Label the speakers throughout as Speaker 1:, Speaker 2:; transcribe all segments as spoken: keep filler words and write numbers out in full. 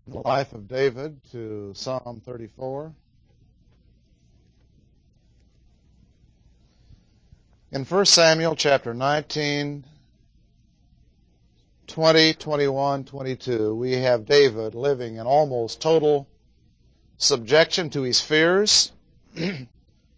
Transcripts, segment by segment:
Speaker 1: The life of David to Psalm thirty-four. In First Samuel chapter nineteen, twenty, twenty-one, twenty-two, we have David living in almost total subjection to his fears. And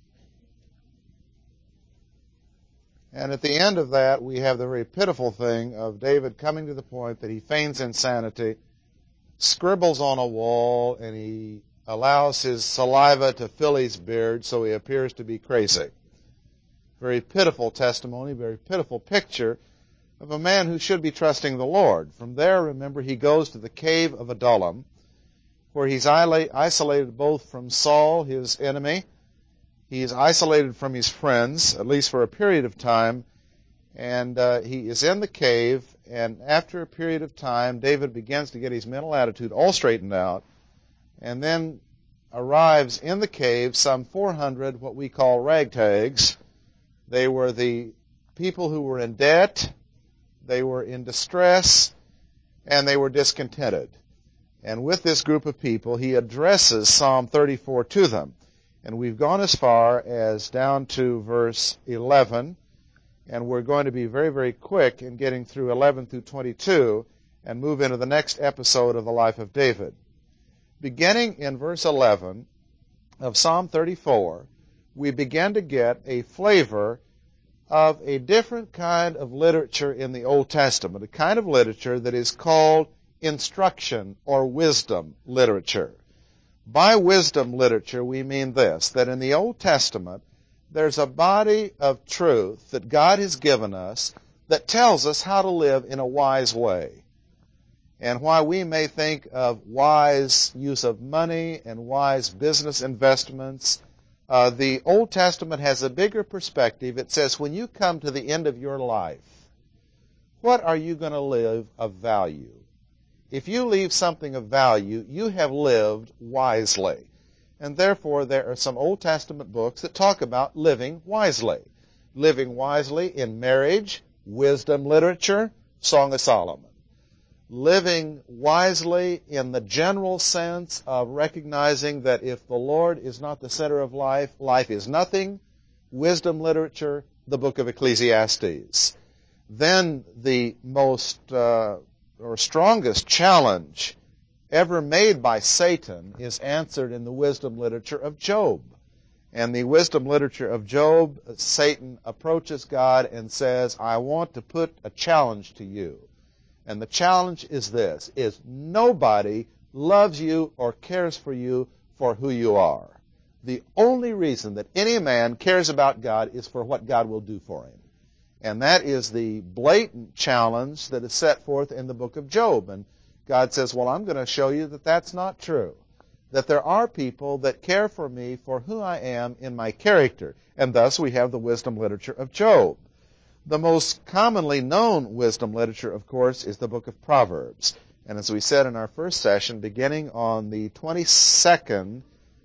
Speaker 1: at the end of that, we have the very pitiful thing of David coming to the point that he feigns insanity, scribbles on a wall, and he allows his saliva to fill his beard so he appears to be crazy. Very pitiful testimony, very pitiful picture of a man who should be trusting the Lord. From there, remember, he goes to the cave of Adullam, where he's isolated both from Saul, his enemy. He is isolated from his friends, at least for a period of time, and uh, he is in the cave, and after a period of time, David begins to get his mental attitude all straightened out, and then arrives in the cave some four hundred what we call ragtags. They were the people who were in debt, they were in distress, and they were discontented. And with this group of people, he addresses Psalm thirty-four to them. And we've gone as far as down to verse eleven, and we're going to be very, very quick in getting through eleven through twenty-two and move into the next episode of the life of David. Beginning in verse eleven of Psalm thirty-four, we begin to get a flavor of a different kind of literature in the Old Testament, a kind of literature that is called instruction or wisdom literature. By wisdom literature, we mean this, that in the Old Testament, there's a body of truth that God has given us that tells us how to live in a wise way. And while we may think of wise use of money and wise business investments, uh, the Old Testament has a bigger perspective. It says, when you come to the end of your life, what are you going to live of value? If you leave something of value, you have lived wisely. And therefore, there are some Old Testament books that talk about living wisely. Living wisely in marriage, wisdom literature, Song of Solomon. Living wisely in the general sense of recognizing that if the Lord is not the center of life, life is nothing, wisdom literature, the book of Ecclesiastes. Then the most uh, or strongest challenge ever made by Satan is answered in the wisdom literature of Job. And the wisdom literature of Job, Satan approaches God and says, I want to put a challenge to you. And the challenge is this, is nobody loves you or cares for you for who you are. The only reason that any man cares about God is for what God will do for him. And that is the blatant challenge that is set forth in the book of Job. And God says, well, I'm going to show you that that's not true. That there are people that care for me for who I am in my character. And thus we have the wisdom literature of Job. The most commonly known wisdom literature, of course, is the book of Proverbs. And as we said in our first session, beginning on the twenty-second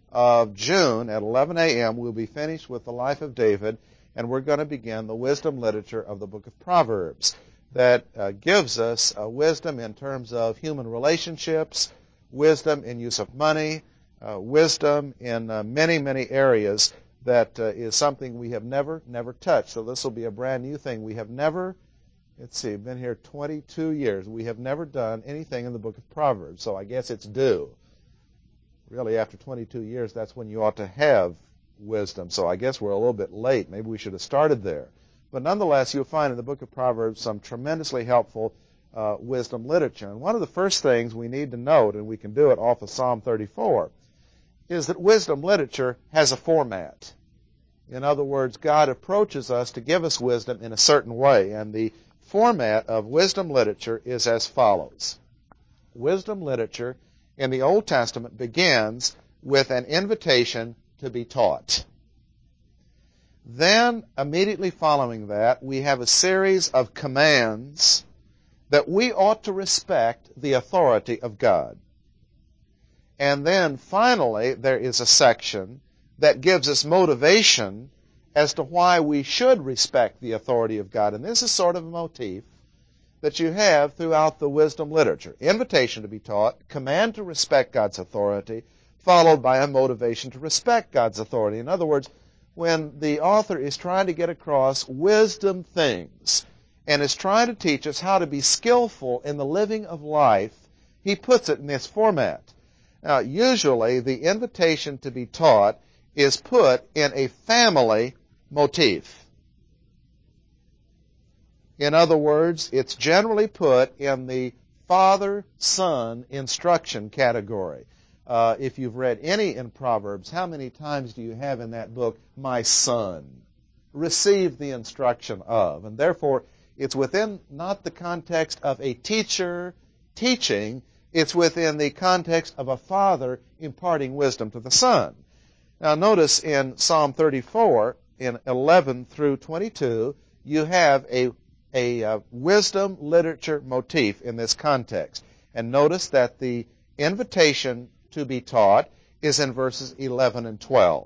Speaker 1: of June at eleven a.m., we'll be finished with the life of David, and we're going to begin the wisdom literature of the book of Proverbs that uh, gives us uh, wisdom in terms of human relationships, wisdom in use of money, uh, wisdom in uh, many, many areas that uh, is something we have never, never touched. So this will be a brand new thing. We have never, let's see, been here twenty-two years. We have never done anything in the book of Proverbs, so I guess it's due. Really, after twenty-two years, that's when you ought to have wisdom. So I guess we're a little bit late. Maybe we should have started there. But nonetheless, you'll find in the book of Proverbs some tremendously helpful uh, wisdom literature. And one of the first things we need to note, and we can do it off of Psalm thirty-four, is that wisdom literature has a format. In other words, God approaches us to give us wisdom in a certain way. And the format of wisdom literature is as follows. Wisdom literature in the Old Testament begins with an invitation to be taught. Then, immediately following that, we have a series of commands that we ought to respect the authority of God. And then, finally, there is a section that gives us motivation as to why we should respect the authority of God. And this is sort of a motif that you have throughout the wisdom literature. Invitation to be taught, command to respect God's authority, followed by a motivation to respect God's authority. In other words, when the author is trying to get across wisdom things and is trying to teach us how to be skillful in the living of life, he puts it in this format. Now, usually the invitation to be taught is put in a family motif. In other words, it's generally put in the father-son instruction category. Uh, if you've read any in Proverbs, how many times do you have in that book, my son, receive the instruction of? And therefore, it's within not the context of a teacher teaching, it's within the context of a father imparting wisdom to the son. Now notice in Psalm thirty-four, in eleven through twenty-two, you have a, a uh, wisdom literature motif in this context. And notice that the invitation to be taught is in verses eleven and twelve.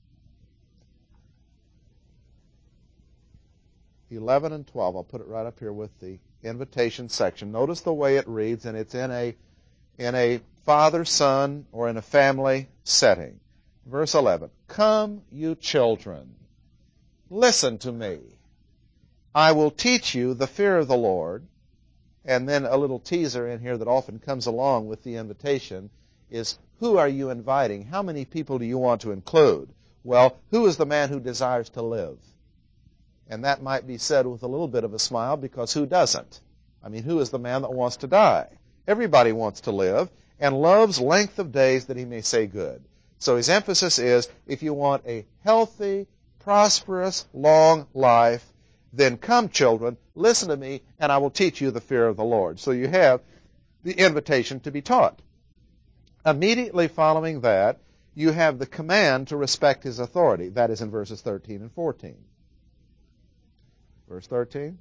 Speaker 1: eleven and twelve. I'll put it right up here with the invitation section. Notice the way it reads, and it's in a in a father-son or in a family setting. Verse eleven, come, you children, listen to me. I will teach you the fear of the Lord. And then a little teaser in here that often comes along with the invitation is, who are you inviting? How many people do you want to include? Well, who is the man who desires to live? And that might be said with a little bit of a smile, because who doesn't? I mean, who is the man that wants to die? Everybody wants to live and loves length of days that he may say good. So his emphasis is, if you want a healthy, prosperous, long life, then come, children, listen to me, and I will teach you the fear of the Lord. So you have the invitation to be taught. Immediately following that, you have the command to respect his authority. That is in verses thirteen and fourteen. Verse thirteen.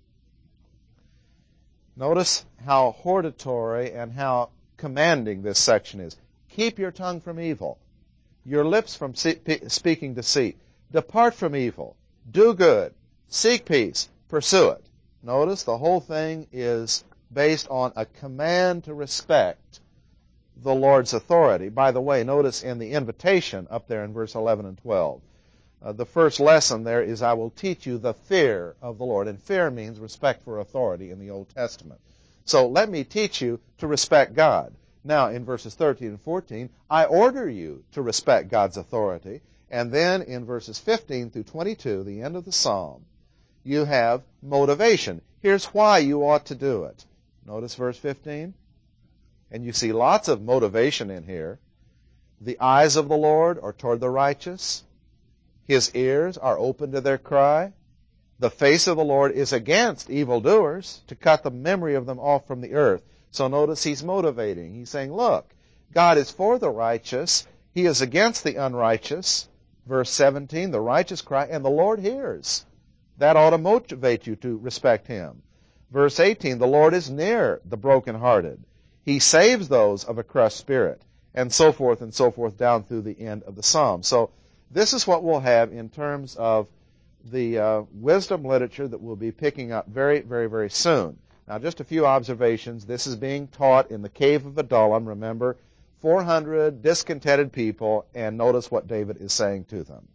Speaker 1: Notice how hortatory and how commanding this section is. Keep your tongue from evil, your lips from speaking deceit. Depart from evil. Do good. Seek peace. Pursue it. Notice the whole thing is based on a command to respect the Lord's authority. By the way, notice in the invitation up there in verse eleven and twelve, uh, the first lesson there is, I will teach you the fear of the Lord. And fear means respect for authority in the Old Testament. So let me teach you to respect God. Now, in verses thirteen and fourteen, I order you to respect God's authority. And then in verses fifteen through twenty-two, the end of the psalm, you have motivation. Here's why you ought to do it. Notice verse fifteen. And you see lots of motivation in here. The eyes of the Lord are toward the righteous. His ears are open to their cry. The face of the Lord is against evildoers, to cut the memory of them off from the earth. So notice he's motivating. He's saying, look, God is for the righteous. He is against the unrighteous. Verse seventeen, the righteous cry, and the Lord hears. That ought to motivate you to respect him. Verse eighteen, the Lord is near the brokenhearted. He saves those of a crushed spirit, and so forth and so forth down through the end of the psalm. So this is what we'll have in terms of the uh, wisdom literature that we'll be picking up very, very, very soon. Now, just a few observations. This is being taught in the cave of Adullam. Remember, four hundred discontented people, and notice what David is saying to them.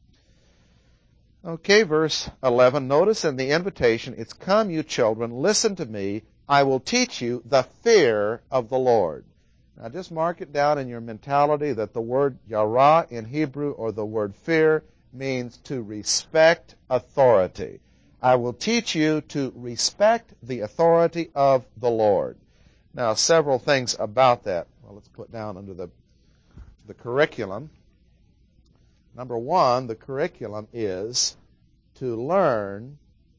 Speaker 1: Okay, verse eleven. Notice in the invitation, it's, come, you children, listen to me. I will teach you the fear of the Lord. Now, just mark it down in your mentality that the word yara in Hebrew, or the word fear, means to respect authority. I will teach you to respect the authority of the Lord. Now, several things about that. Well, let's put down under the, the curriculum. Number one, the curriculum is to learn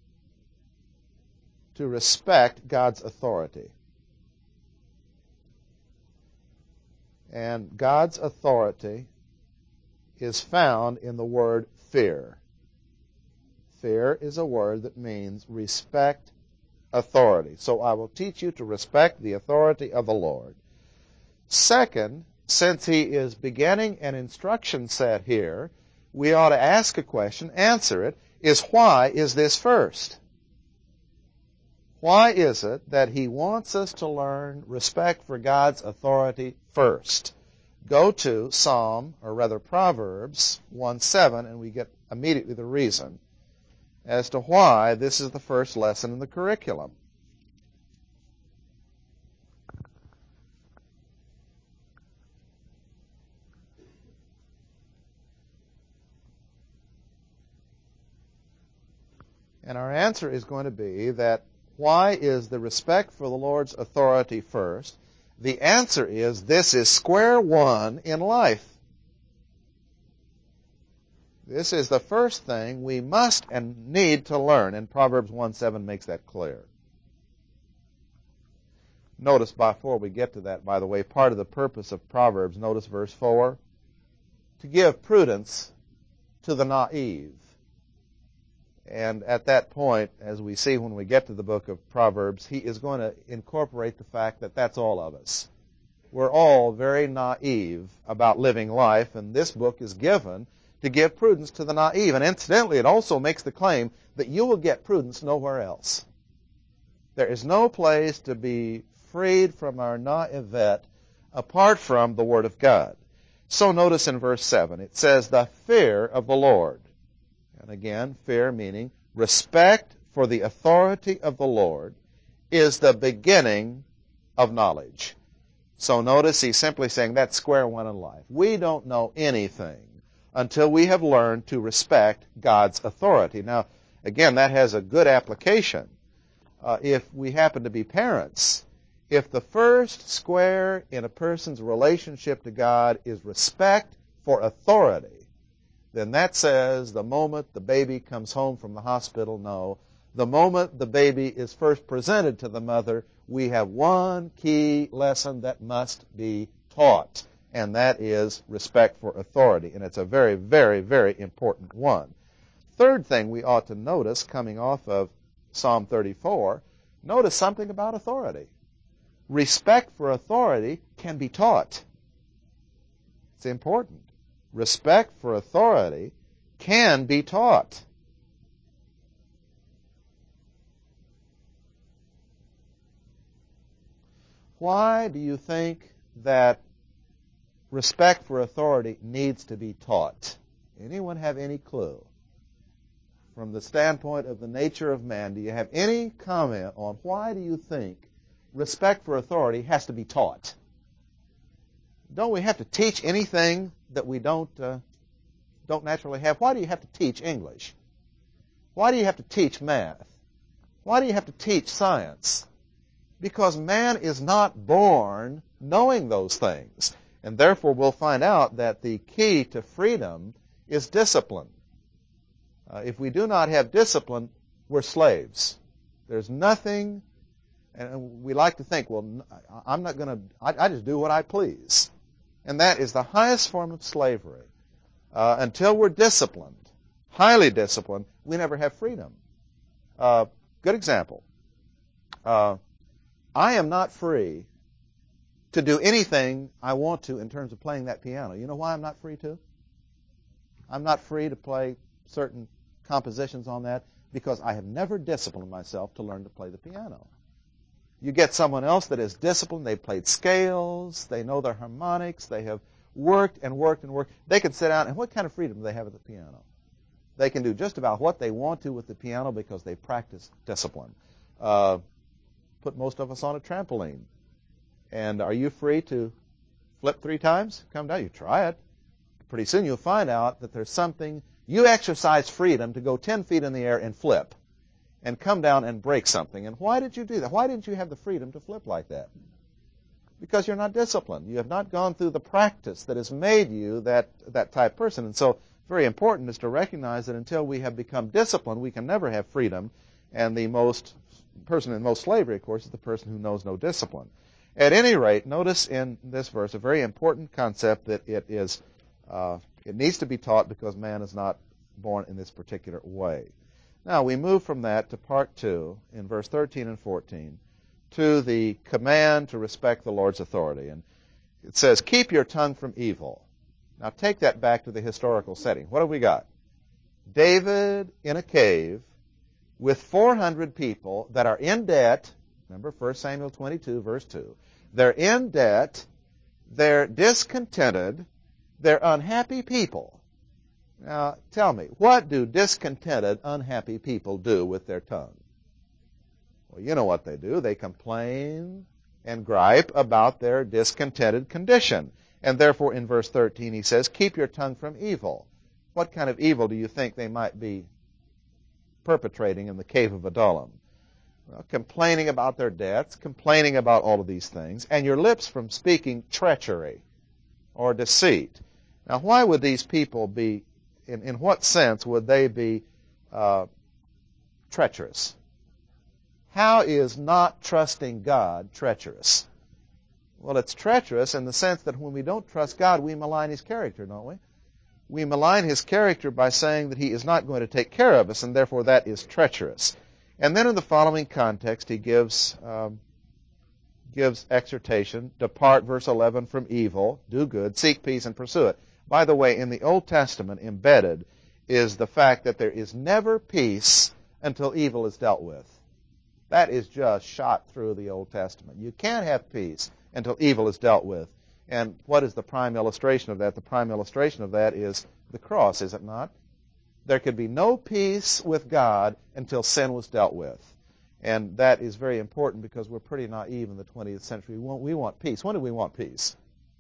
Speaker 1: to respect God's authority. And God's authority is found in the word fear. Fear is a word that means respect authority. So I will teach you to respect the authority of the Lord. Second, since he is beginning an instruction set here, we ought to ask a question, answer it, is why is this first? Why is it that he wants us to learn respect for God's authority first? Go to Psalm, or rather Proverbs one seven, and we get immediately the reason as to why this is the first lesson in the curriculum. And our answer is going to be that why is the respect for the Lord's authority first? The answer is this is square one in life. This is the first thing we must and need to learn, and Proverbs one seven makes that clear. Notice, before we get to that, by the way, part of the purpose of Proverbs, notice verse four, to give prudence to the naive. And at that point, as we see when we get to the book of Proverbs, he is going to incorporate the fact that that's all of us. We're all very naive about living life, and this book is given to give prudence to the naive. And incidentally, it also makes the claim that you will get prudence nowhere else. There is no place to be freed from our naivete apart from the Word of God. So notice in verse seven, it says, the fear of the Lord. And again, fear meaning respect for the authority of the Lord is the beginning of knowledge. So notice he's simply saying that's square one in life. We don't know anything until we have learned to respect God's authority. Now, again, that has a good application. Uh, if we happen to be parents, if the first square in a person's relationship to God is respect for authority, then that says the moment the baby comes home from the hospital, no. The moment the baby is first presented to the mother, we have one key lesson that must be taught, and that is respect for authority. And it's a very, very, very important one. Third thing we ought to notice coming off of Psalm thirty-four, notice something about authority. Respect for authority can be taught. It's important. Respect for authority can be taught. Why do you think that respect for authority needs to be taught? Anyone have any clue? From the standpoint of the nature of man, do you have any comment on why do you think respect for authority has to be taught? Don't we have to teach anything that we don't uh, don't naturally have? Why do you have to teach English? Why do you have to teach math? Why do you have to teach science? Because man is not born knowing those things. And therefore we'll find out that the key to freedom is discipline. Uh, if we do not have discipline, we're slaves. There's nothing, and we like to think, well, I'm not going to, I, I just do what I please. And that is the highest form of slavery. Uh, until we're disciplined, highly disciplined, we never have freedom. Uh, good example. Uh, I am not free to do anything I want to in terms of playing that piano. You know why I'm not free to? I'm not free to play certain compositions on that because I have never disciplined myself to learn to play the piano. You get someone else that is disciplined, they've played scales, they know their harmonics, they have worked and worked and worked. They can sit down, and what kind of freedom do they have at the piano? They can do just about what they want to with the piano because they practice discipline. Uh, put most of us on a trampoline. And are you free to flip three times? Come down, you try it. Pretty soon you'll find out that there's something, you exercise freedom to go ten feet in the air and flip and come down and break something. And why did you do that? Why didn't you have the freedom to flip like that? Because you're not disciplined. You have not gone through the practice that has made you that, that type of person. And so very important is to recognize that until we have become disciplined, we can never have freedom. And the most person in most slavery, of course, is the person who knows no discipline. At any rate, notice in this verse a very important concept that it is uh, it needs to be taught because man is not born in this particular way. Now we move from that to part two in verse thirteen and fourteen to the command to respect the Lord's authority. And it says, keep your tongue from evil. Now take that back to the historical setting. What have we got? David in a cave with four hundred people that are in debt. Remember First Samuel twenty-two, verse two. They're in debt. They're discontented. They're unhappy people. Now, tell me, what do discontented, unhappy people do with their tongue? Well, you know what they do. They complain and gripe about their discontented condition. And therefore, in verse thirteen, he says, keep your tongue from evil. What kind of evil do you think they might be perpetrating in the cave of Adullam? Well, complaining about their debts, complaining about all of these things, and your lips from speaking treachery or deceit. Now, why would these people be, in, in what sense would they be uh, treacherous? How is not trusting God treacherous? Well, it's treacherous in the sense that when we don't trust God, we malign His character, don't we? We malign His character by saying that He is not going to take care of us, and therefore that is treacherous. And then in the following context, he gives um, gives exhortation, depart, verse eleven, from evil, do good, seek peace, and pursue it. By the way, in the Old Testament, embedded is the fact that there is never peace until evil is dealt with. That is just shot through the Old Testament. You can't have peace until evil is dealt with. And what is the prime illustration of that? The prime illustration of that is the cross, is it not? There could be no peace with God until sin was dealt with. And that is very important because we're pretty naive in the twentieth century. We want, we want peace. When do we want peace?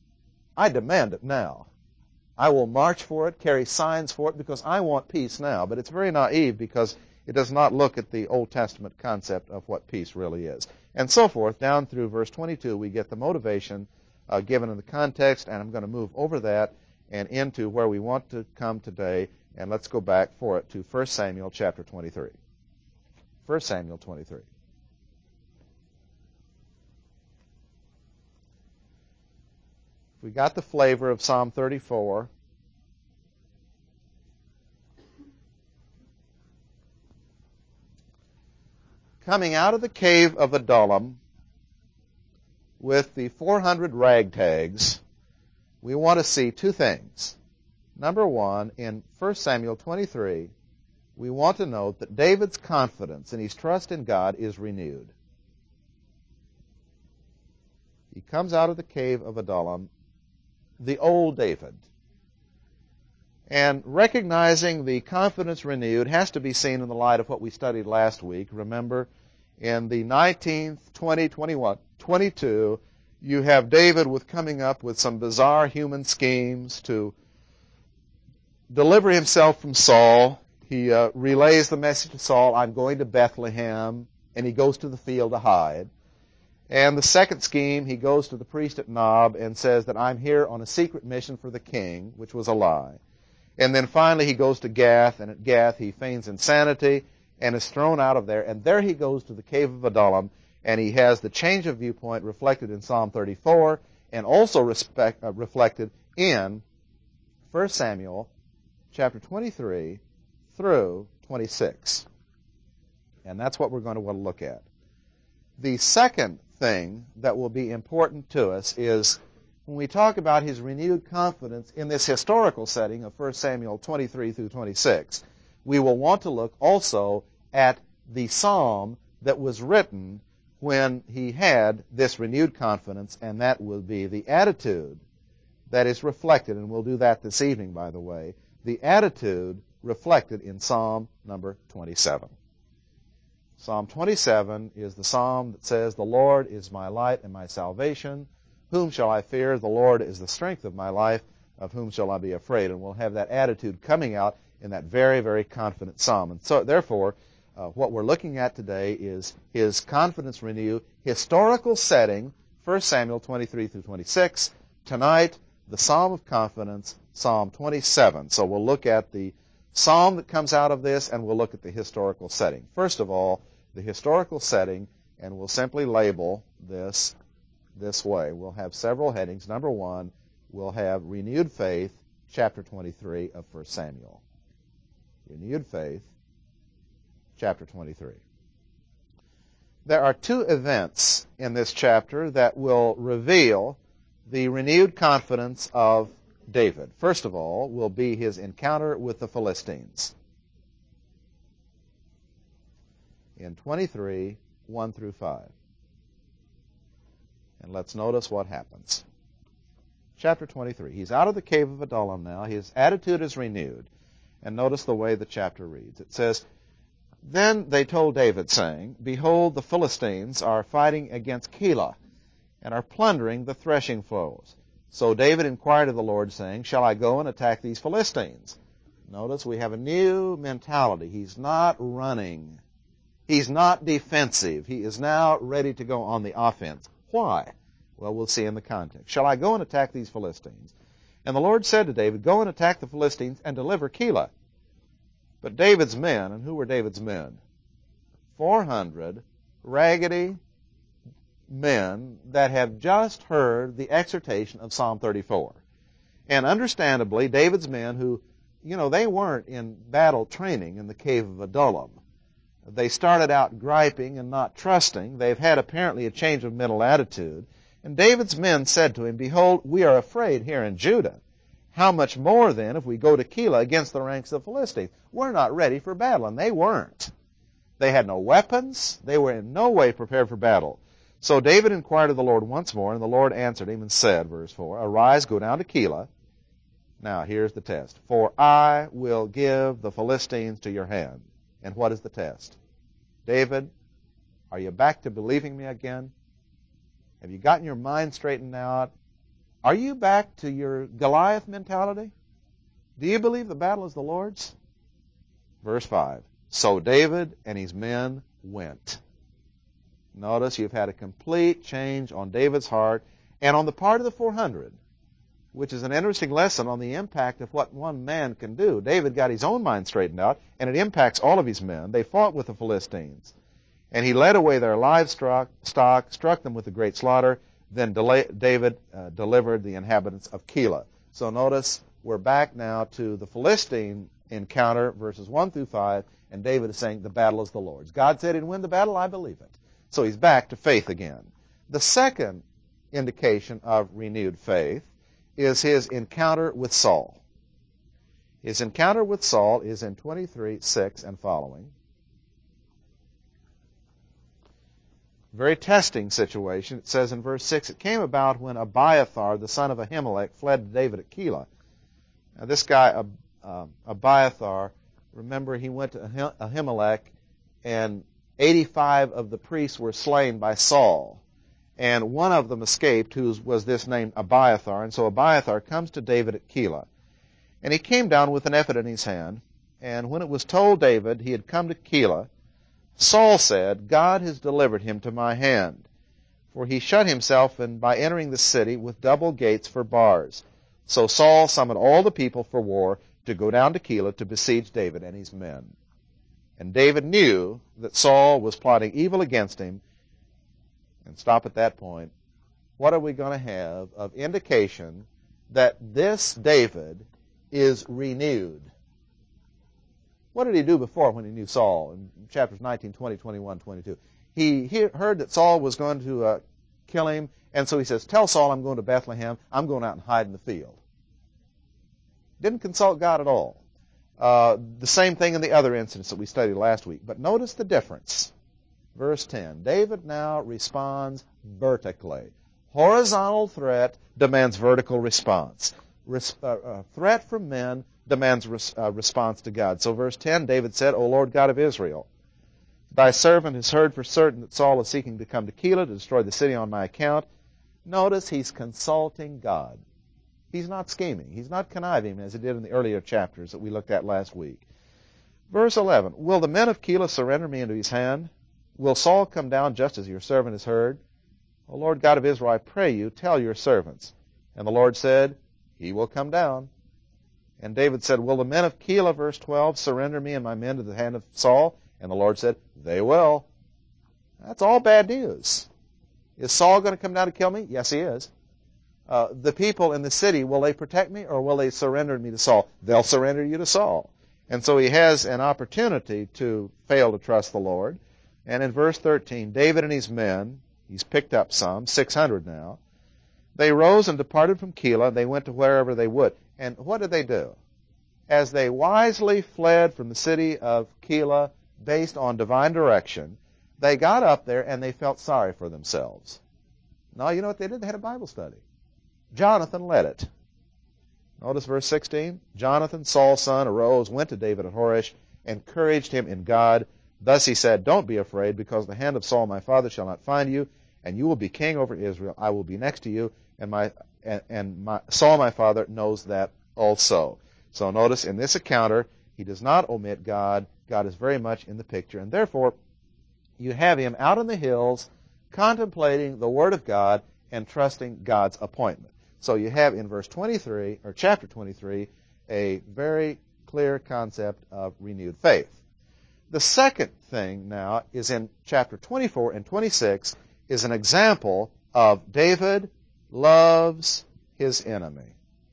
Speaker 1: I demand it now. I will march for it, carry signs for it, because I want peace now. But it's very naive because it does not look at the Old Testament concept of what peace really is. And so forth, down through verse twenty-two, we get the motivation uh, given in the context, and I'm going to move over that and into where we want to come today. And let's go back for it to First Samuel chapter twenty-three. First Samuel twenty-three. We got the flavor of Psalm thirty-four. Coming out of the cave of Adullam with the four hundred ragtags, we want to see two things. Number one, in First Samuel twenty-three, we want to note that David's confidence and his trust in God is renewed. He comes out of the cave of Adullam, the old David. And recognizing the confidence renewed has to be seen in the light of what we studied last week. Remember, in the nineteenth, twenty, twenty-one, twenty-two, you have David with coming up with some bizarre human schemes to deliver himself from Saul. He uh, relays the message to Saul, I'm going to Bethlehem, and he goes to the field to hide. And the second scheme, he goes to the priest at Nob and says that I'm here on a secret mission for the king, which was a lie. And then finally he goes to Gath, and at Gath he feigns insanity and is thrown out of there. And there he goes to the cave of Adullam, and he has the change of viewpoint reflected in Psalm thirty-four and also respect, uh, reflected in First Samuel chapter twenty-three through twenty-six. And that's what we're going to want to look at. The second thing that will be important to us is when we talk about his renewed confidence in this historical setting of First Samuel twenty-three through twenty-six, we will want to look also at the psalm that was written when he had this renewed confidence, and that will be the attitude that is reflected, and we'll do that this evening, by the way, the attitude reflected in Psalm number twenty-seven. Psalm twenty-seven is the psalm that says, the Lord is my light and my salvation. Whom shall I fear? The Lord is the strength of my life. Of whom shall I be afraid? And we'll have that attitude coming out in that very, very confident psalm. And so, therefore, uh, what we're looking at today is his confidence renewed, historical setting, First Samuel twenty-three through twenty-six. Tonight, the Psalm of Confidence, Psalm twenty-seven. So we'll look at the psalm that comes out of this, and we'll look at the historical setting. First of all, the historical setting, and we'll simply label this this way. We'll have several headings. Number one, we'll have renewed faith, chapter twenty-three of First Samuel. Renewed faith, chapter twenty-three. There are two events in this chapter that will reveal the renewed confidence of David. First of all, will be his encounter with the Philistines. in twenty-three, one through five. And let's notice what happens. Chapter twenty-three. He's out of the cave of Adullam now. His attitude is renewed. And notice the way the chapter reads. It says, Then they told David, saying, Behold, the Philistines are fighting against Keilah, and are plundering the threshing floors. So David inquired of the Lord, saying, Shall I go and attack these Philistines? Notice we have a new mentality. He's not running. He's not defensive. He is now ready to go on the offense. Why? Well, we'll see in the context. Shall I go and attack these Philistines? And the Lord said to David, Go and attack the Philistines and deliver Keilah. But David's men, and who were David's men? Four hundred raggedy men that have just heard the exhortation of Psalm thirty-four. And understandably, David's men who, you know, they weren't in battle training in the cave of Adullam. They started out griping and not trusting. They've had apparently a change of mental attitude. And David's men said to him, Behold, we are afraid here in Judah. How much more then if we go to Keilah against the ranks of the Philistines? We're not ready for battle. And they weren't. They had no weapons. They were in no way prepared for battle. So David inquired of the Lord once more, and the Lord answered him and said, verse four, Arise, go down to Keilah. Now, here's the test. For I will give the Philistines to your hand. And what is the test? David, are you back to believing me again? Have you gotten your mind straightened out? Are you back to your Goliath mentality? Do you believe the battle is the Lord's? Verse five. So David and his men went. Notice you've had a complete change on David's heart and on the part of the four hundred, which is an interesting lesson on the impact of what one man can do. David got his own mind straightened out, and it impacts all of his men. They fought with the Philistines, and he led away their livestock, stock, struck them with a great slaughter. Then David uh, delivered the inhabitants of Keilah. So notice we're back now to the Philistine encounter, verses one through five, and David is saying the battle is the Lord's. God said he'd win the battle, I believe it. So he's back to faith again. The second indication of renewed faith is his encounter with Saul. His encounter with Saul is in twenty-three, six and following. Very testing situation. It says in verse six, It came about when Abiathar, the son of Ahimelech, fled to David at Keilah. Now this guy, uh, Abiathar, remember he went to Ahimelech, and eighty-five of the priests were slain by Saul. And one of them escaped, who was this named Abiathar. And so Abiathar comes to David at Keilah. And he came down with an ephod in his hand. And when it was told David he had come to Keilah, Saul said, God has delivered him to my hand. For he shut himself in by entering the city with double gates for bars. So Saul summoned all the people for war to go down to Keilah to besiege David and his men. And David knew that Saul was plotting evil against him. And stop at that point. What are we going to have of indication that this David is renewed? What did he do before when he knew Saul? In chapters nineteen, twenty, twenty-one, twenty-two. He heard that Saul was going to uh, kill him, and so he says, Tell Saul I'm going to Bethlehem. I'm going out and hide in the field. Didn't consult God at all. Uh, the same thing in the other incidents that we studied last week. But notice the difference. Verse ten, David now responds vertically. Horizontal threat demands vertical response. Res- uh, uh, threat from men demands res- uh, response to God. So verse ten, David said, O Lord God of Israel, thy servant has heard for certain that Saul is seeking to come to Keilah to destroy the city on my account. Notice he's consulting God. He's not scheming. He's not conniving as he did in the earlier chapters that we looked at last week. Verse eleven, Will the men of Keilah surrender me into his hand? Will Saul come down just as your servant has heard? O Lord God of Israel, I pray you, tell your servants. And the Lord said, He will come down. And David said, Will the men of Keilah, verse twelve, surrender me and my men to the hand of Saul? And the Lord said, They will. That's all bad news. Is Saul going to come down to kill me? Yes, he is. Uh, the people in the city, will they protect me or will they surrender me to Saul? They'll surrender you to Saul. And so he has an opportunity to fail to trust the Lord. And in verse thirteen, David and his men, he's picked up some, six hundred now, they rose and departed from Keilah. They went to wherever they would. And what did they do? As they wisely fled from the city of Keilah, based on divine direction, they got up there and they felt sorry for themselves. No, you know what they did? They had a Bible study. Jonathan led it. Notice verse sixteen. Jonathan, Saul's son, arose, went to David at Horesh, encouraged him in God. Thus he said, don't be afraid, because the hand of Saul my father shall not find you, and you will be king over Israel. I will be next to you, and my and, and my, Saul my father knows that also. So notice in this encounter, he does not omit God. God is very much in the picture, and therefore you have him out in the hills contemplating the Word of God and trusting God's appointment. So you have in verse twenty-three, or chapter twenty-three, a very clear concept of renewed faith. The second thing now is in chapter twenty-four and twenty-six is an example of David loves his enemy.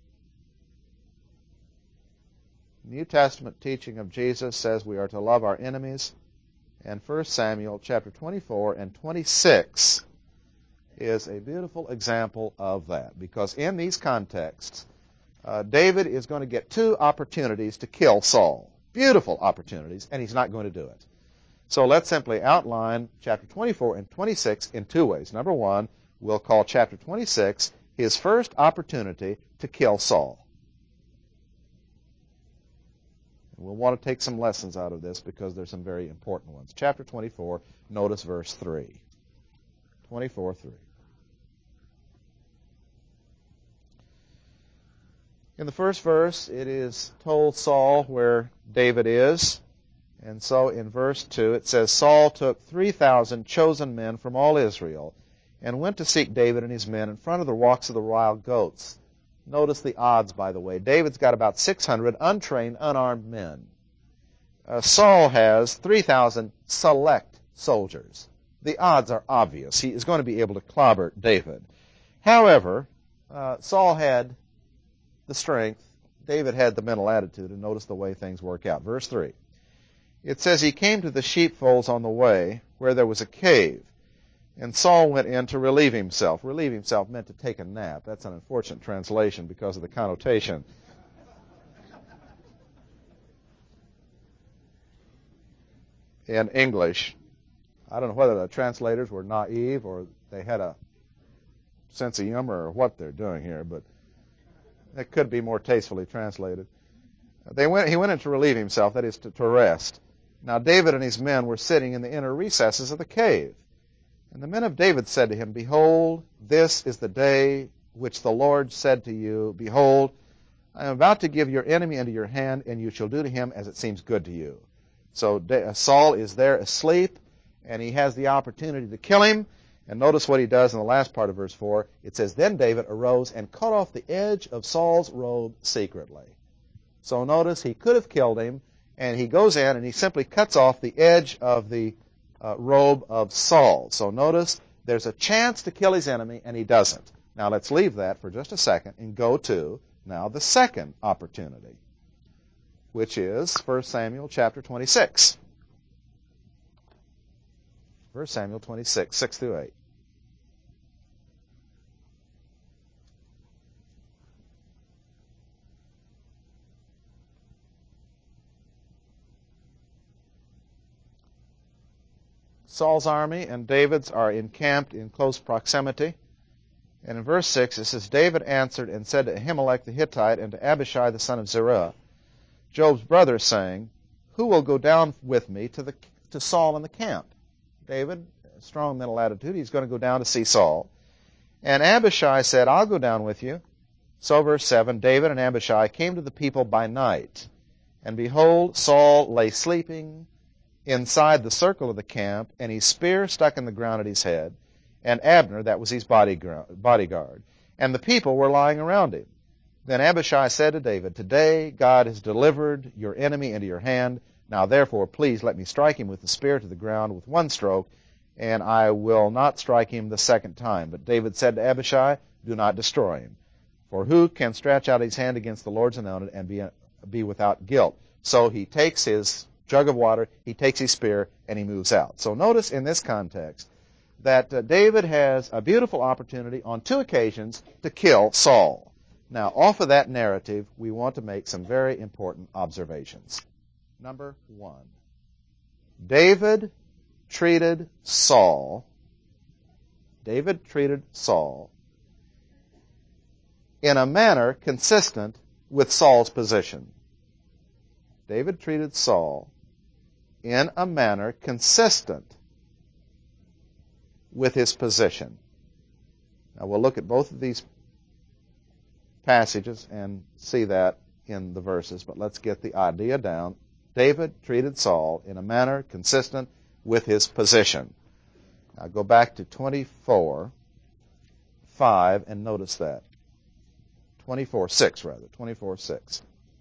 Speaker 1: New Testament teaching of Jesus says we are to love our enemies, and First Samuel chapter twenty-four and twenty-six is a beautiful example of that, because in these contexts, uh, David is going to get two opportunities to kill Saul. Beautiful opportunities, and he's not going to do it. So let's simply outline chapter twenty-four and twenty-six in two ways. Number one, we'll call chapter twenty-six his first opportunity to kill Saul. We'll want to take some lessons out of this because there's some very important ones. Chapter twenty-four, notice verse three. twenty-four three. In the first verse, it is told Saul where David is. And so in verse two, it says, Saul took three thousand chosen men from all Israel and went to seek David and his men in front of the walks of the wild goats. Notice the odds, by the way. David's got about six hundred untrained, unarmed men. Uh, Saul has three thousand select soldiers. The odds are obvious. He is going to be able to clobber David. However, uh, Saul had the strength. David had the mental attitude, and notice the way things work out. Verse three. It says, he came to the sheepfolds on the way where there was a cave, and Saul went in to relieve himself. Relieve himself meant to take a nap. That's an unfortunate translation because of the connotation. In English, I don't know whether the translators were naive or they had a sense of humor or what they're doing here, but it could be more tastefully translated. They went, he went in to relieve himself, that is, to, to rest. Now David and his men were sitting in the inner recesses of the cave. And the men of David said to him, Behold, this is the day which the Lord said to you, Behold, I am about to give your enemy into your hand, and you shall do to him as it seems good to you. So Saul is there asleep, and he has the opportunity to kill him. And notice what he does in the last part of verse four. It says, Then David arose and cut off the edge of Saul's robe secretly. So notice he could have killed him, and he goes in and he simply cuts off the edge of the uh, robe of Saul. So notice there's a chance to kill his enemy, and he doesn't. Now let's leave that for just a second and go to now the second opportunity, which is First Samuel chapter twenty-six. First Samuel twenty-six, six through eight. Saul's army and David's are encamped in close proximity. And in verse six, it says, David answered and said to Ahimelech the Hittite and to Abishai the son of Zeruiah, Job's brother, saying, Who will go down with me to the to Saul in the camp? David, strong mental attitude, he's going to go down to see Saul. And Abishai said, I'll go down with you. So verse seven, David and Abishai came to the people by night. And behold, Saul lay sleeping inside the circle of the camp, and his spear stuck in the ground at his head, and Abner, that was his bodyguard, and the people were lying around him. Then Abishai said to David, Today God has delivered your enemy into your hand. Now therefore, please let me strike him with the spear to the ground with one stroke, and I will not strike him the second time. But David said to Abishai, Do not destroy him. For who can stretch out his hand against the Lord's anointed and be, be without guilt? So he takes his jug of water, he takes his spear, and he moves out. So notice in this context that uh, David has a beautiful opportunity on two occasions to kill Saul. Now, off of that narrative, we want to make some very important observations. Number one, David treated Saul, David treated Saul in a manner consistent with Saul's position. David treated Saul in a manner consistent with his position. Now we'll look at both of these passages and see that in the verses, but let's get the idea down. David treated Saul in a manner consistent with his position. Now go back to twenty-four five and notice that. twenty-four six rather, twenty-four six.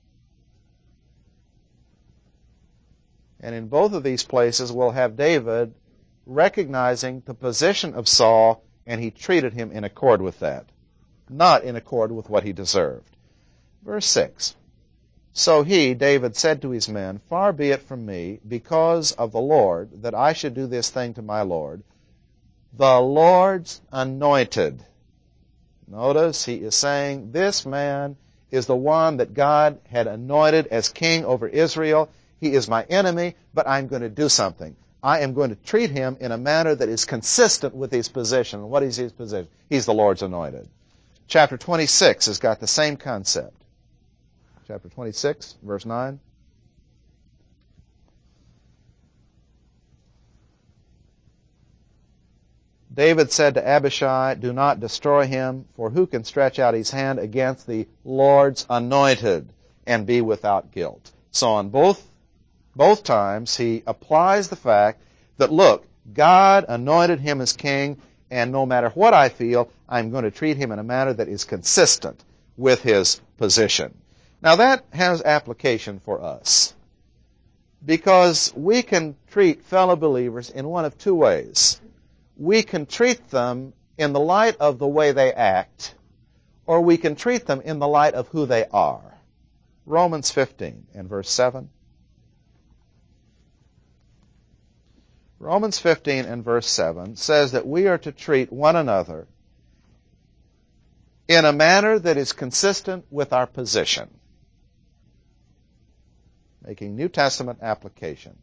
Speaker 1: And in both of these places we'll have David recognizing the position of Saul, and he treated him in accord with that, not in accord with what he deserved. Verse six. So he, David, said to his men, Far be it from me, because of the Lord, that I should do this thing to my Lord, the Lord's anointed. Notice he is saying this man is the one that God had anointed as king over Israel. He is my enemy, but I'm going to do something. I am going to treat him in a manner that is consistent with his position. And what is his position? He's the Lord's anointed. Chapter twenty-six has got the same concept. Chapter twenty-six, verse nine. David said to Abishai, Do not destroy him, for who can stretch out his hand against the Lord's anointed and be without guilt? So on both, both times he applies the fact that, look, God anointed him as king, and no matter what I feel, I'm going to treat him in a manner that is consistent with his position. Now that has application for us, because we can treat fellow believers in one of two ways. We can treat them in the light of the way they act, or we can treat them in the light of who they are. Romans fifteen and verse seven. Romans fifteen and verse seven says that we are to treat one another in a manner that is consistent with our position. Making New Testament application.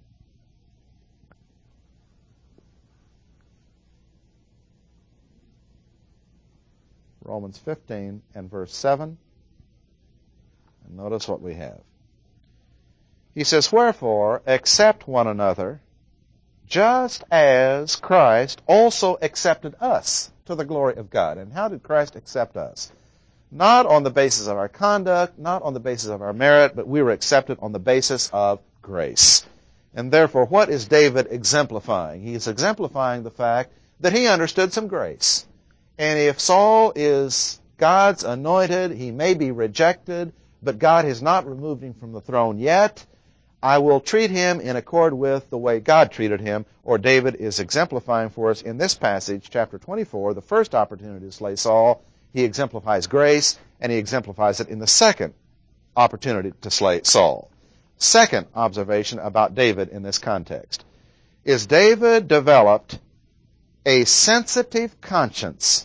Speaker 1: Romans fifteen and verse seven. And notice what we have. He says, Wherefore, accept one another, just as Christ also accepted us to the glory of God. And how did Christ accept us? Not on the basis of our conduct, not on the basis of our merit, but we were accepted on the basis of grace. And therefore, what is David exemplifying? He is exemplifying the fact that he understood some grace. And if Saul is God's anointed, he may be rejected, but God has not removed him from the throne yet. I will treat him in accord with the way God treated him, or David is exemplifying for us in this passage, chapter twenty-four, the first opportunity to slay Saul. He exemplifies grace, and he exemplifies it in the second opportunity to slay Saul. Second observation about David in this context is David developed a sensitive conscience.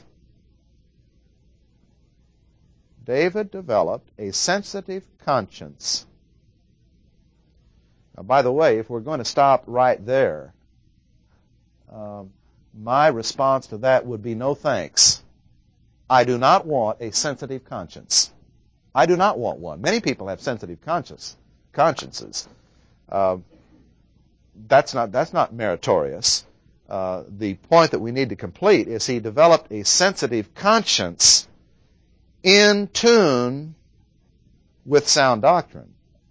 Speaker 1: David developed a sensitive conscience. Now, by the way, if we're going to stop right there, um, my response to that would be no thanks. I do not want a sensitive conscience. I do not want one. Many people have sensitive conscience, consciences. Uh, that's not that's not meritorious. Uh, the point that we need to complete is he developed a sensitive conscience in tune with sound doctrine.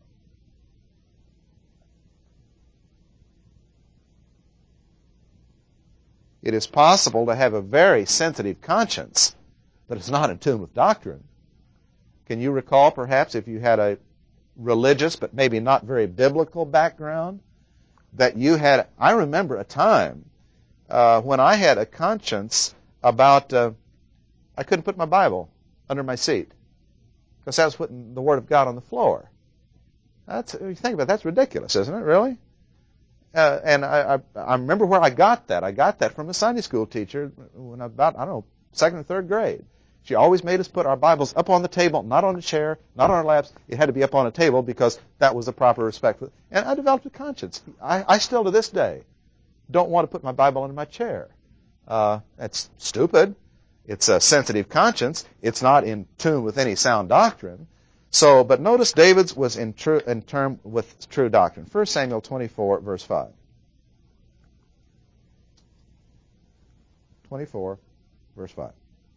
Speaker 1: It is possible to have a very sensitive conscience, but it's not in tune with doctrine. Can you recall, perhaps, if you had a religious but maybe not very biblical background, that you had, I remember a time uh, when I had a conscience about, uh, I couldn't put my Bible under my seat because I was putting the Word of God on the floor. That's, you think about it, that's ridiculous, isn't it, really? Uh, and I, I, I remember where I got that. I got that from a Sunday school teacher when I was about, I don't know, second or third grade. She always made us put our Bibles up on the table, not on a chair, not on our laps. It had to be up on a table because that was the proper respect. For it. And I developed a conscience. I, I still to this day don't want to put my Bible under my chair. Uh, that's stupid. It's a sensitive conscience. It's not in tune with any sound doctrine. So, but notice David's was in true in term with true doctrine. First Samuel twenty-four, verse five. twenty-four, verse five.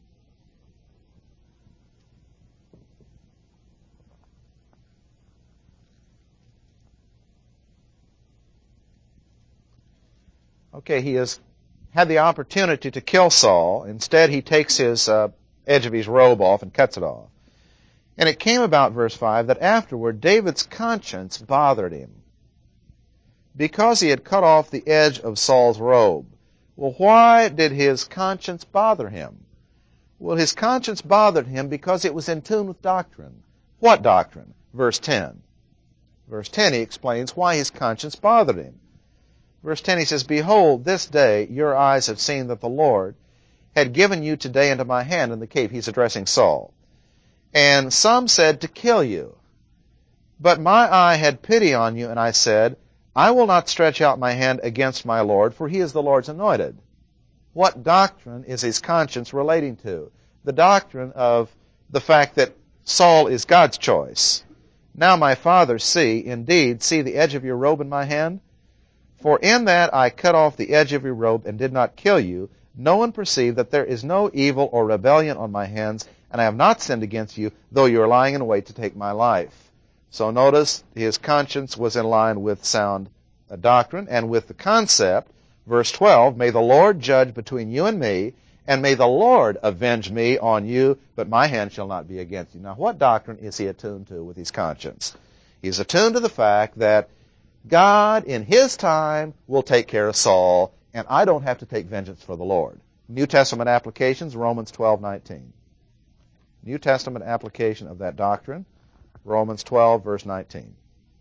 Speaker 1: Okay, he has had the opportunity to kill Saul. Instead, he takes his uh, edge of his robe off and cuts it off. And it came about, verse five, that afterward David's conscience bothered him because he had cut off the edge of Saul's robe. Well, why did his conscience bother him? Well, his conscience bothered him because it was in tune with doctrine. What doctrine? Verse ten. Verse ten, he explains why his conscience bothered him. Verse ten, he says, Behold, this day your eyes have seen that the Lord had given you today into my hand in the cave. He's addressing Saul. And some said to kill you. But my eye had pity on you, and I said, I will not stretch out my hand against my Lord, for he is the Lord's anointed. What doctrine is his conscience relating to? The doctrine of the fact that Saul is God's choice. Now, my father, see, indeed, see the edge of your robe in my hand? For in that I cut off the edge of your robe and did not kill you, no one perceived that there is no evil or rebellion on my hands, and I have not sinned against you, though you are lying in wait to take my life. So notice his conscience was in line with sound doctrine and with the concept. Verse twelve, May the Lord judge between you and me, and may the Lord avenge me on you, but my hand shall not be against you. Now, what doctrine is he attuned to with his conscience? He's attuned to the fact that God, in his time, will take care of Saul, and I don't have to take vengeance for the Lord. New Testament applications, Romans twelve nineteen. New Testament application of that doctrine, Romans twelve, verse nineteen.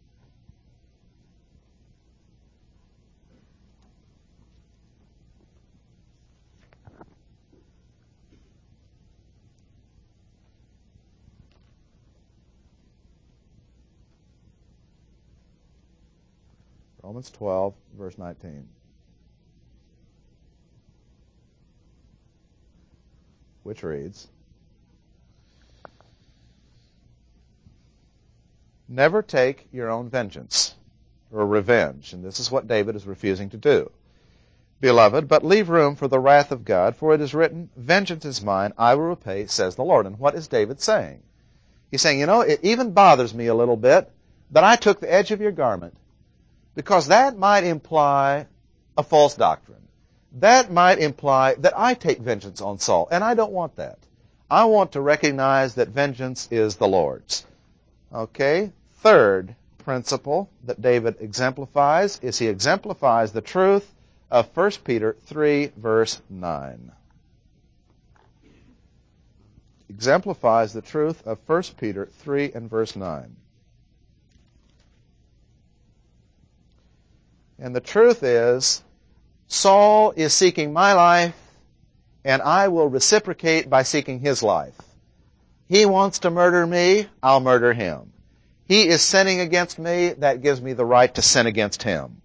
Speaker 1: Romans twelve, verse nineteen. Which reads, Never take your own vengeance or revenge. And this is what David is refusing to do. Beloved, but leave room for the wrath of God, for it is written, Vengeance is mine, I will repay, says the Lord. And what is David saying? He's saying, you know, it even bothers me a little bit that I took the edge of your garment, because that might imply a false doctrine. That might imply that I take vengeance on Saul, and I don't want that. I want to recognize that vengeance is the Lord's. Okay, third principle that David exemplifies is he exemplifies the truth of First Peter three, verse nine. Exemplifies the truth of First Peter three and verse nine. And the truth is, Saul is seeking my life, and I will reciprocate by seeking his life. He wants to murder me, I'll murder him. He is sinning against me, that gives me the right to sin against him.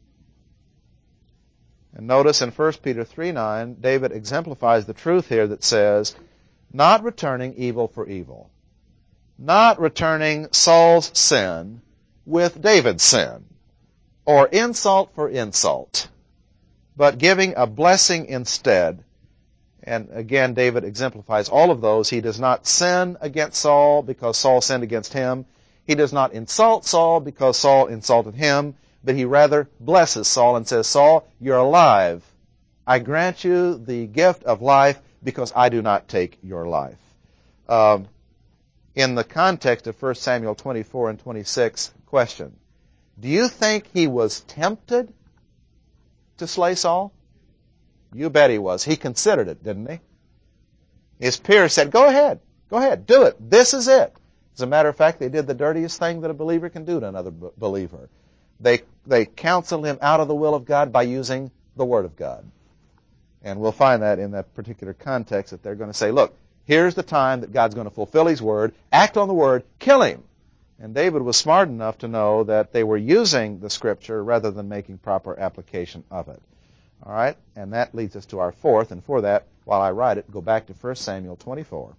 Speaker 1: And notice in First Peter three nine, David exemplifies the truth here that says, not returning evil for evil. Not returning Saul's sin with David's sin, or insult for insult, but giving a blessing instead. And again, David exemplifies all of those. He does not sin against Saul because Saul sinned against him. He does not insult Saul because Saul insulted him, but he rather blesses Saul and says, Saul, you're alive. I grant you the gift of life because I do not take your life. Um, in the context of First Samuel twenty-four and twenty-six, question, do you think he was tempted to slay Saul? You bet he was. He considered it, didn't he? His peers said, go ahead, go ahead, do it. This is it. As a matter of fact, they did the dirtiest thing that a believer can do to another b- believer. They, they counseled him out of the will of God by using the Word of God. And we'll find that in that particular context that they're going to say, look, Here's the time that God's going to fulfill His word. Act on the word. Kill him. And David was smart enough to know that they were using the Scripture rather than making proper application of it. All right? And that leads us to our fourth. And for that, while I write it, go back to First Samuel twenty-four.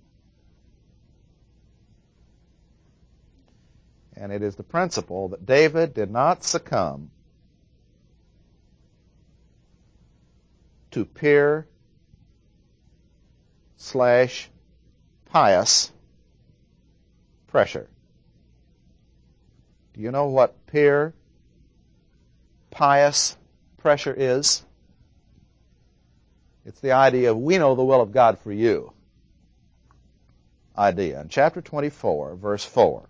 Speaker 1: And it is the principle that David did not succumb to peer slash pious pressure. Do you know what peer pious pressure is? It's the idea of, we know the will of God for you. Idea. In chapter twenty-four, verse four,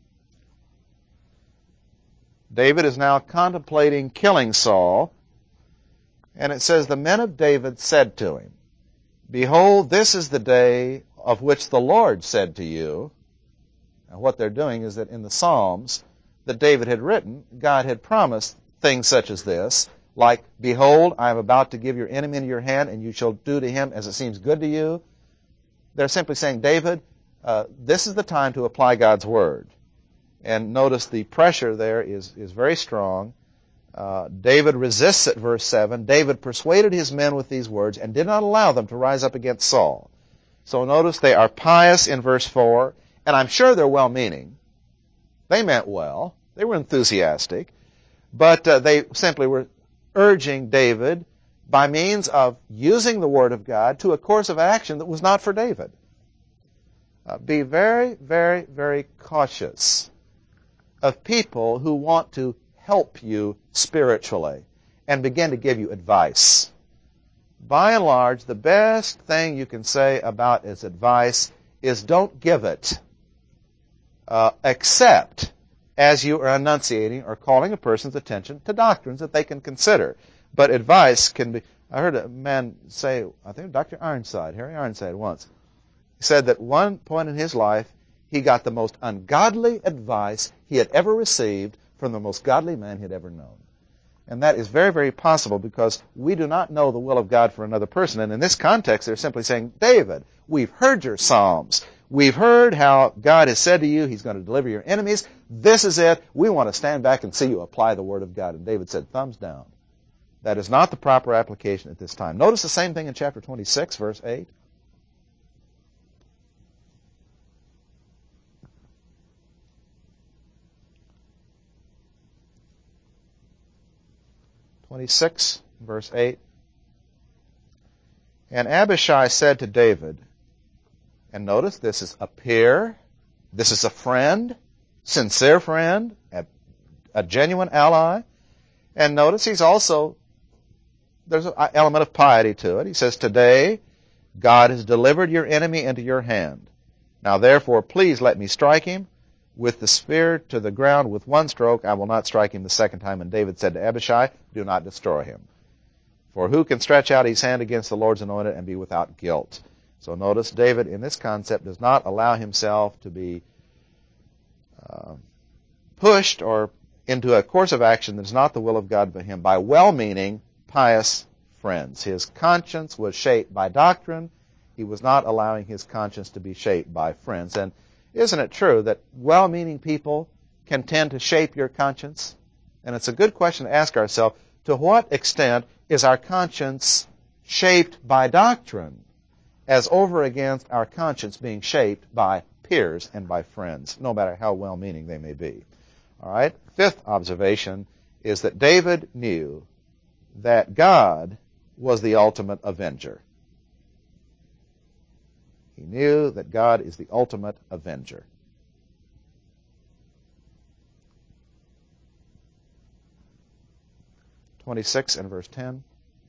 Speaker 1: David is now contemplating killing Saul, and it says, the men of David said to him, behold, this is the day of which the Lord said to you. And what they're doing is that in the Psalms that David had written, God had promised things such as this, like, behold, I am about to give your enemy into your hand, and you shall do to him as it seems good to you. They're simply saying, David, uh, this is the time to apply God's word. And notice the pressure there is, is very strong. Uh, David resists at verse seven. David persuaded his men with these words and did not allow them to rise up against Saul. So notice they are pious in verse four, and I'm sure they're well-meaning. They meant well. They were enthusiastic. But uh, they simply were urging David by means of using the Word of God to a course of action that was not for David. Uh, be very, very, very cautious of people who want to help you spiritually and begin to give you advice. By and large, the best thing you can say about his advice is don't give it, uh, except as you are enunciating or calling a person's attention to doctrines that they can consider. But advice can be... I heard a man say, I think Doctor Ironside, Harry Ironside once, said that one point in his life he got the most ungodly advice he had ever received from the most godly man he had ever known. And that is very, very possible because we do not know the will of God for another person. And in this context, they're simply saying, David, we've heard your Psalms. We've heard how God has said to you He's going to deliver your enemies. This is it. We want to stand back and see you apply the Word of God. And David said, thumbs down. That is not the proper application at this time. Notice the same thing in chapter twenty-six, verse eight. twenty-six, verse eight. And Abishai said to David, and notice this is a peer, this is a friend, sincere friend, a, a genuine ally. And notice he's also, there's an element of piety to it. He says, today God has delivered your enemy into your hand. Now therefore, please let me strike him with the spear to the ground with one stroke. I will not strike him the second time. And David said to Abishai, do not destroy him. For who can stretch out his hand against the Lord's anointed and be without guilt? So notice David in this concept does not allow himself to be uh, pushed or into a course of action that is not the will of God for him by well-meaning, pious friends. His conscience was shaped by doctrine. He was not allowing his conscience to be shaped by friends. And isn't it true that well-meaning people can tend to shape your conscience? And it's a good question to ask ourselves, to what extent is our conscience shaped by doctrine as over against our conscience being shaped by peers and by friends, no matter how well-meaning they may be? All right. Fifth observation is that David knew that God was the ultimate avenger. He knew that God is the ultimate avenger. twenty-six and verse ten.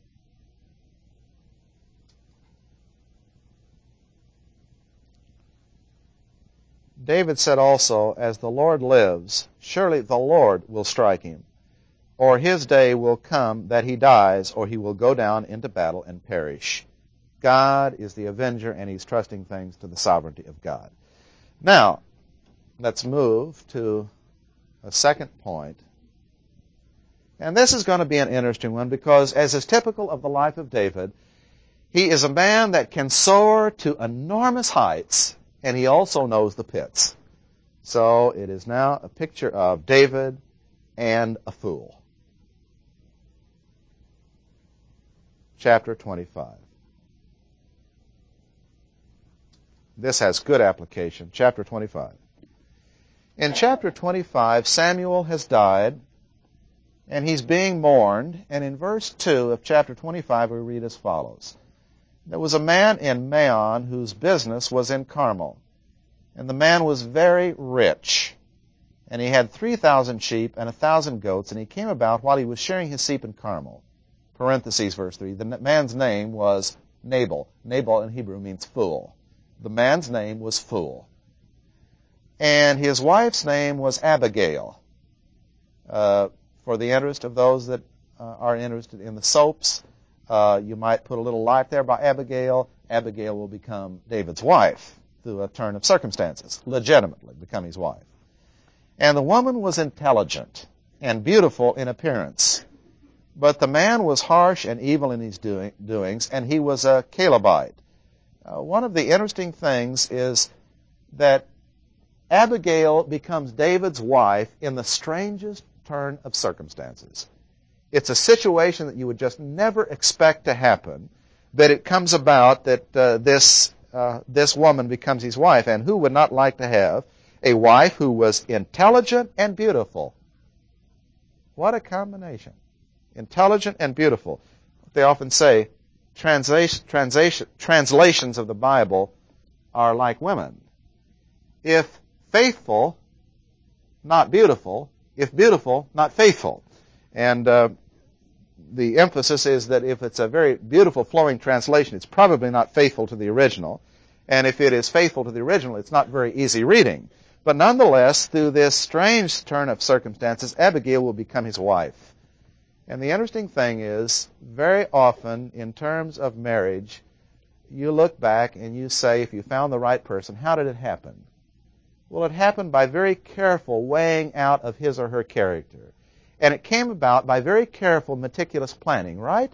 Speaker 1: David said also, as the Lord lives, surely the Lord will strike him, or his day will come that he dies, or he will go down into battle and perish. God is the avenger, and he's trusting things to the sovereignty of God. Now, let's move to a second point. And this is going to be an interesting one because, as is typical of the life of David, He is a man that can soar to enormous heights, and he also knows the pits. So it is now a picture of David and a fool. Chapter twenty-five. This has good application. Chapter twenty-five. In chapter twenty-five, Samuel has died, and he's being mourned. And in verse two of chapter twenty-five, we read as follows. There was a man in Maon whose business was in Carmel. And the man was very rich. And he had three thousand sheep and a thousand goats. And he came about while he was shearing his sheep in Carmel. Parentheses, verse three. The man's name was Nabal. Nabal in Hebrew means fool. The man's name was Fool. And his wife's name was Abigail. Uh, for the interest of those that uh, are interested in the soaps, uh, you might put a little life there by Abigail. Abigail will become David's wife through a turn of circumstances, legitimately become his wife. And the woman was intelligent and beautiful in appearance. But the man was harsh and evil in his doing, doings, and he was a Calebite. Uh, one of the interesting things is that Abigail becomes David's wife in the strangest turn of circumstances. It's a situation that you would just never expect to happen, but it comes about that uh, this uh, this woman becomes his wife, and who would not like to have a wife who was intelligent and beautiful? What a combination. Intelligent and beautiful. They often say translation, translation, translations of the Bible are like women. If faithful, not beautiful. If beautiful, not faithful. And uh, the emphasis is that if it's a very beautiful flowing translation, it's probably not faithful to the original. And if it is faithful to the original, it's not very easy reading. But nonetheless, through this strange turn of circumstances, Abigail will become his wife. And the interesting thing is, very often in terms of marriage, you look back and you say, if you found the right person, how did it happen? Well, it happened by very careful weighing out of his or her character. And it came about by very careful, meticulous planning, right?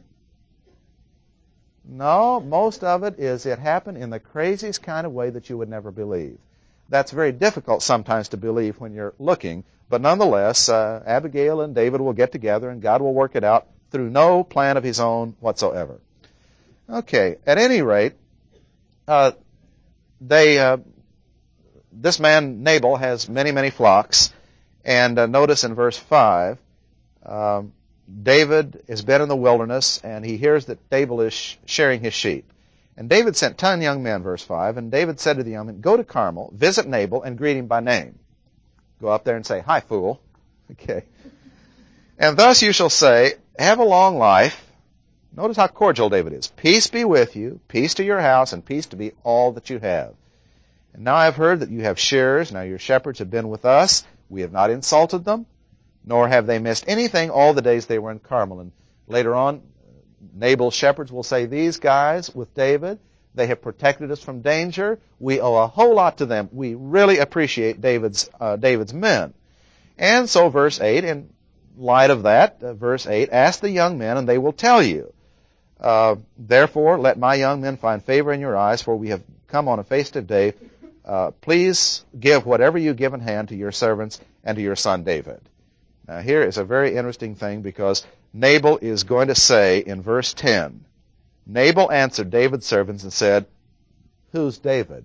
Speaker 1: No, most of it is it happened in the craziest kind of way that you would never believe. That's very difficult sometimes to believe when you're looking. But nonetheless, uh, Abigail and David will get together, and God will work it out through no plan of his own whatsoever. Okay, at any rate, uh, they, uh, this man Nabal has many, many flocks. And uh, notice in verse five, um, David has been in the wilderness, and he hears that Nabal is sh- shearing his sheep. And David sent ten young men, verse five, and David said to the young men, go to Carmel, visit Nabal, and greet him by name. Go up there and say, hi, fool. Okay. And thus you shall say, have a long life. Notice how cordial David is. Peace be with you, peace to your house, and peace to be all that you have. And now I have heard that you have shearers. Now your shepherds have been with us. We have not insulted them, nor have they missed anything all the days they were in Carmel. And later on, Nabal's shepherds will say, these guys with David, they have protected us from danger. We owe a whole lot to them. We really appreciate David's uh, David's men. And so verse eight, in light of that, uh, verse eight, ask the young men, and they will tell you. Uh, Therefore, let my young men find favor in your eyes, for we have come on a festive day. Uh, please give whatever you give in hand to your servants and to your son David. Now here is a very interesting thing, because Nabal is going to say in verse ten, Nabal answered David's servants and said, who's David?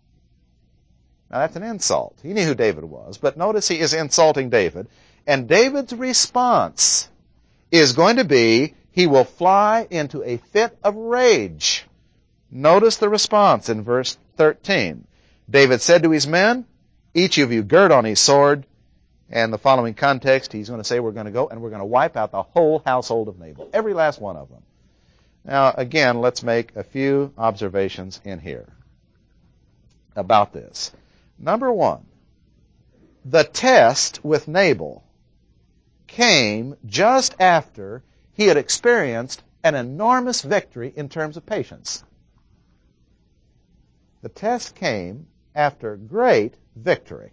Speaker 1: Now that's an insult. He knew who David was, but notice he is insulting David. And David's response is going to be, he will fly into a fit of rage. Notice the response in verse thirteen. David said to his men, each of you gird on his sword. And the following context, he's going to say we're going to go and we're going to wipe out the whole household of Nabal, every last one of them. Now, again, let's make a few observations in here about this. Number one, the test with Nabal came just after he had experienced an enormous victory in terms of patience. The test came after great victory.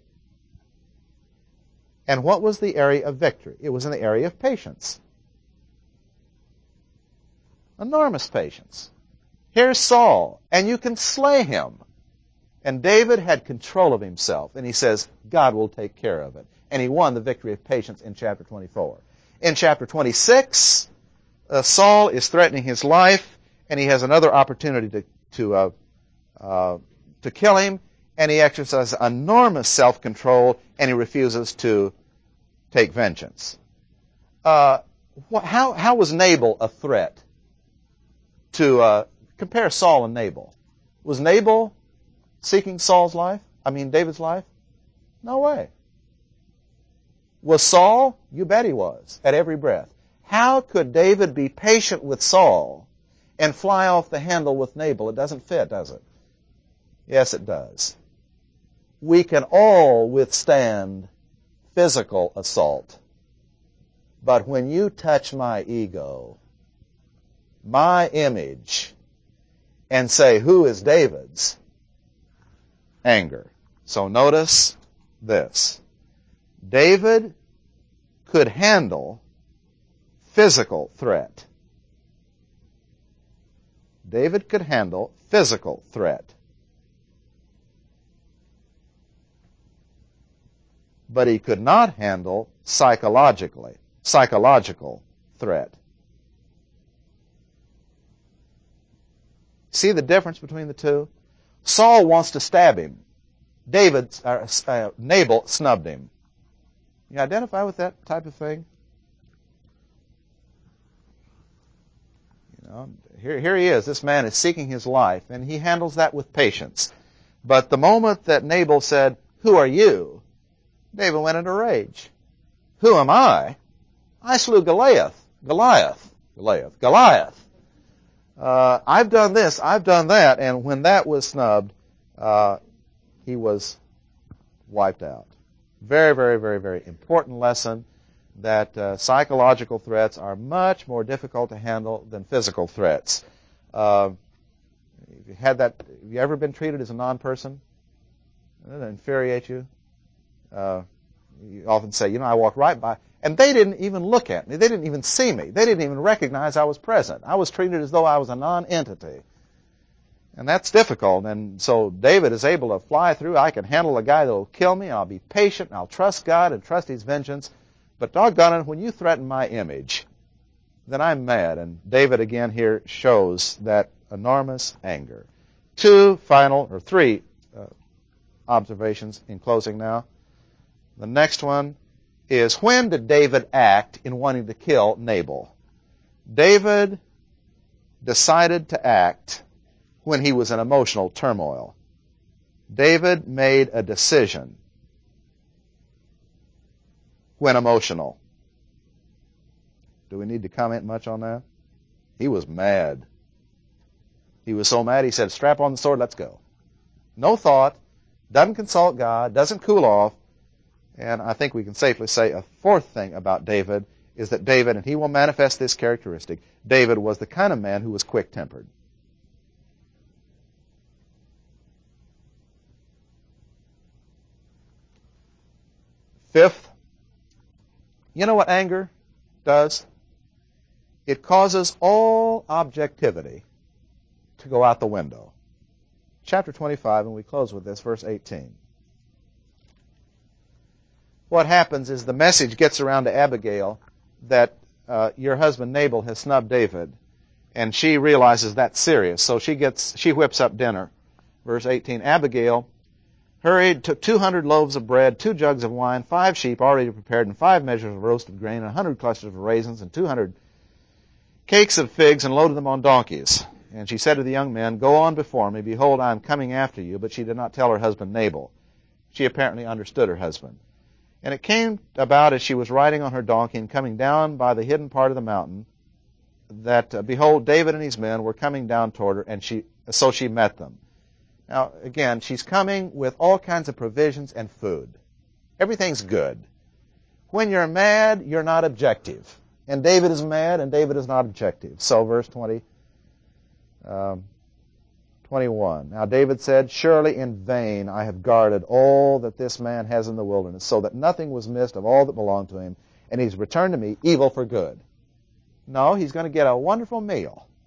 Speaker 1: And what was the area of victory? It was in the area of patience. Enormous patience. Here's Saul, and you can slay him. And David had control of himself, and he says, God will take care of it. And he won the victory of patience in chapter twenty-four. In chapter twenty-six, uh, Saul is threatening his life, and he has another opportunity to to uh, uh, to kill him, and he exercises enormous self-control, and he refuses to take vengeance. Uh, wh- how how was Nabal a threat to uh, compare Saul and Nabal? Was Nabal seeking Saul's life? I mean, David's life? No way. Was Saul? You bet he was, at every breath. How could David be patient with Saul and fly off the handle with Nabal? It doesn't fit, does it? Yes, it does. We can all withstand physical assault. But when you touch my ego, my image, and say, who is David's? Anger. So notice this. David could handle physical threat. David could handle physical threat. But he could not handle psychologically, psychological threat. See the difference between the two? Saul wants to stab him. David, uh, uh, Nabal snubbed him. You identify with that type of thing? You know, here, here he is. This man is seeking his life, and he handles that with patience. But the moment that Nabal said, who are you? David went into rage. Who am I? I slew Goliath. Goliath. Goliath. Goliath. Uh, I've done this. I've done that. And when that was snubbed, uh, he was wiped out. Very, very, very, very important lesson that uh, psychological threats are much more difficult to handle than physical threats. Uh, if you had that, have you ever been treated as a non-person? Doesn't that infuriate you? Uh, you often say, you know, I walked right by, and they didn't even look at me. They didn't even see me. They didn't even recognize I was present. I was treated as though I was a non-entity. And that's difficult. And so David is able to fly through. I can handle a guy that will kill me. I'll be patient. And I'll trust God and trust His vengeance. But doggone it, when you threaten my image, then I'm mad. And David again here shows that enormous anger. Two final, or three uh, observations in closing now. The next one is, when did David act in wanting to kill Nabal? David decided to act when he was in emotional turmoil. David made a decision when emotional. Do we need to comment much on that? He was mad. He was so mad he said, strap on the sword, let's go. No thought, doesn't consult God, doesn't cool off. And I think we can safely say a fourth thing about David is that David, and he will manifest this characteristic, David was the kind of man who was quick-tempered. Fifth, you know what anger does? It causes all objectivity to go out the window. Chapter twenty-five, and we close with this, verse eighteen. What happens is the message gets around to Abigail that uh, your husband Nabal has snubbed David, and she realizes that's serious, so she gets she whips up dinner. Verse eighteen, Abigail hurried, took two hundred loaves of bread, two jugs of wine, five sheep already prepared, and five measures of roasted grain, and a hundred clusters of raisins, and two hundred cakes of figs, and loaded them on donkeys. And she said to the young men, go on before me, behold, I am coming after you. But she did not tell her husband Nabal. She apparently understood her husband. And it came about as she was riding on her donkey and coming down by the hidden part of the mountain, that, uh, behold, David and his men were coming down toward her, and she so she met them. Now, again, she's coming with all kinds of provisions and food. Everything's good. When you're mad, you're not objective. And David is mad, and David is not objective. So, verse twenty, um, twenty-one. Now David said, surely in vain I have guarded all that this man has in the wilderness, so that nothing was missed of all that belonged to him, and he's returned to me evil for good. No, he's going to get a wonderful meal.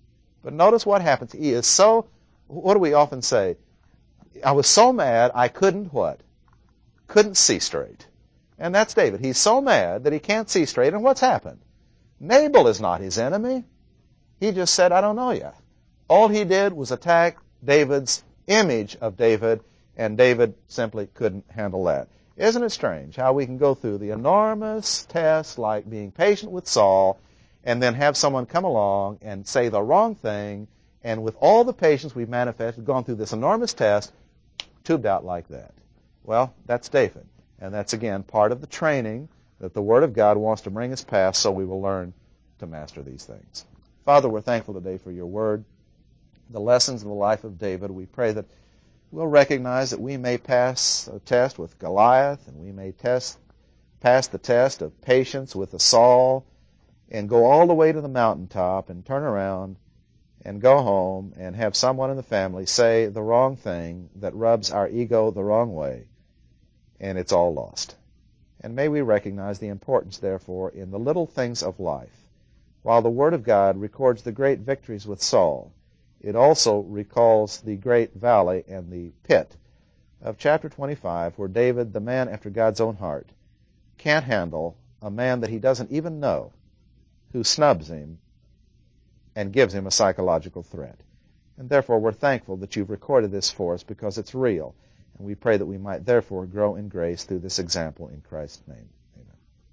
Speaker 1: But notice what happens. He is so, what do we often say? I was so mad I couldn't what? Couldn't see straight. And that's David. He's so mad that he can't see straight. And what's happened? Nabal is not his enemy. He just said, I don't know you. All he did was attack David's image of David, and David simply couldn't handle that. Isn't it strange how we can go through the enormous tests like being patient with Saul and then have someone come along and say the wrong thing, and with all the patience we've manifested, gone through this enormous test, tubed out like that? Well, that's David. And that's, again, part of the training that the Word of God wants to bring us past so we will learn to master these things. Father, we're thankful today for your Word, the lessons in the life of David. We pray that we'll recognize that we may pass a test with Goliath, and we may test, pass the test of patience with a Saul, and go all the way to the mountaintop and turn around and go home and have someone in the family say the wrong thing that rubs our ego the wrong way, and it's all lost. And may we recognize the importance, therefore, in the little things of life. While the Word of God records the great victories with Saul, it also recalls the great valley and the pit of chapter twenty-five, where David, the man after God's own heart, can't handle a man that he doesn't even know, who snubs him and gives him a psychological threat. And therefore we're thankful that you've recorded this for us, because it's real. And we pray that we might therefore grow in grace through this example in Christ's name.